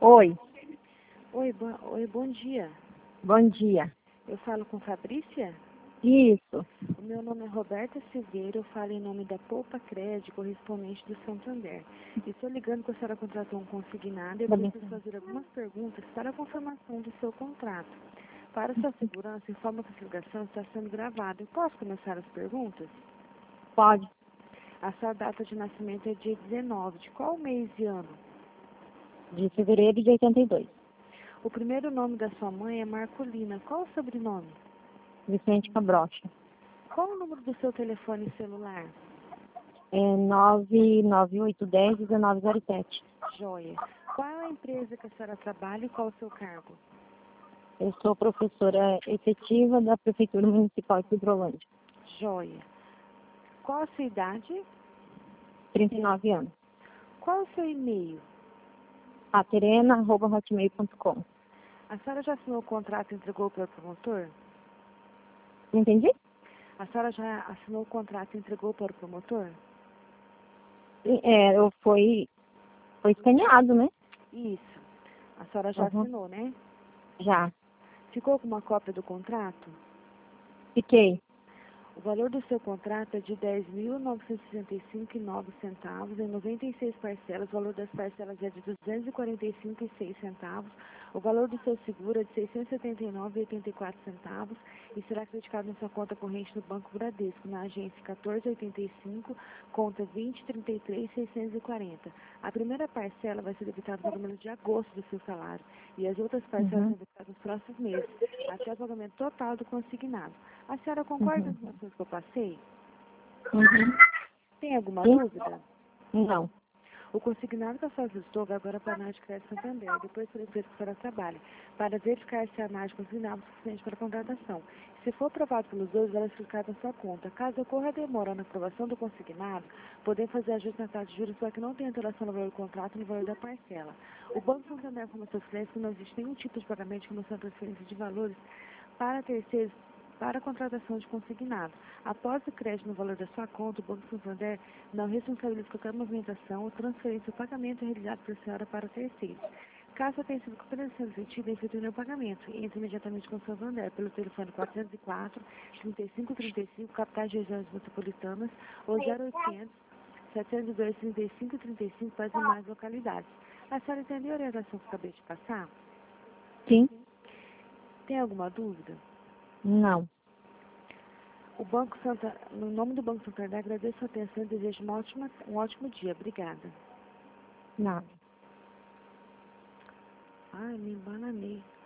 Oi, Oi, bom dia. bom dia. Eu falo com Fabrícia? Isso, O meu nome é Roberta Silveira, eu falo em nome da Poupa Crédito, correspondente do Santander. Estou ligando que a senhora contratou um consignado e eu preciso fazer algumas perguntas para a confirmação do seu contrato. Para sua segurança, informa que essa ligação está sendo gravada. Eu posso começar as perguntas? pode. A sua data de nascimento é dia 19. De qual mês e ano? De fevereiro de 82. O primeiro nome da sua mãe é Marcolina. Qual o sobrenome? Vicente Cabrocha. Qual o número do seu telefone celular? É 99810-1907. Joia. Qual é a empresa que a senhora trabalha e qual o seu cargo? Eu sou professora efetiva da Prefeitura Municipal de Hidrolândia. Joia. Qual a sua idade? 39 anos. Qual o seu e-mail? aterena@hotmail.com. A senhora já assinou o contrato e entregou para o promotor? Entendi? A senhora já assinou o contrato e entregou para o promotor? Foi escaneado, né? Isso. A senhora já assinou, né? Já. Ficou com uma cópia do contrato? Fiquei. O valor do seu contrato é de R$ 10.965,09 em 96 parcelas. O valor das parcelas é de R$ 245,06. O valor do seu seguro é de R$ 679,84 e será creditado na sua conta corrente no Banco Bradesco, na agência 1485, conta 2033,640. A primeira parcela vai ser debitada no mês de agosto do seu salário e as outras parcelas serão debitadas nos próximos meses, até o pagamento total do consignado. A senhora concorda com as informações que eu passei? Tem alguma Sim? dúvida? Não. O consignado que a senhora visitou vai agora para a análise de crédito Santander, depois para a empresa que a senhora trabalha, para verificar se a análise consignado é suficiente para a contratação. Se for aprovado pelos dois, vai ser aplicado na sua conta. Caso ocorra demora na aprovação do consignado, podem fazer ajuste na taxa de juros para que não tenha alteração no valor do contrato e no valor da parcela. O Banco Santander informa aos seus clientes que não existe nenhum tipo de pagamento que não seja transferência de valores para terceiros para a contratação de consignado. Após o crédito no valor da sua conta, o Banco Santander não responsabiliza qualquer movimentação ou transferência ou pagamento realizado por senhora para terceiros. Caso tenha sido compreensão efetiva, efetue o pagamento. Entre imediatamente com o Santander pelo telefone 404-3535, capitais de regiões metropolitanas, ou 0800 702 3535 para as demais localidades. A senhora entendeu a orientação que eu acabei de passar? Sim? Tem alguma dúvida? Não. No nome do Banco Santander, agradeço a atenção e desejo um ótimo dia. Obrigada. Nada. Ai, me embananei.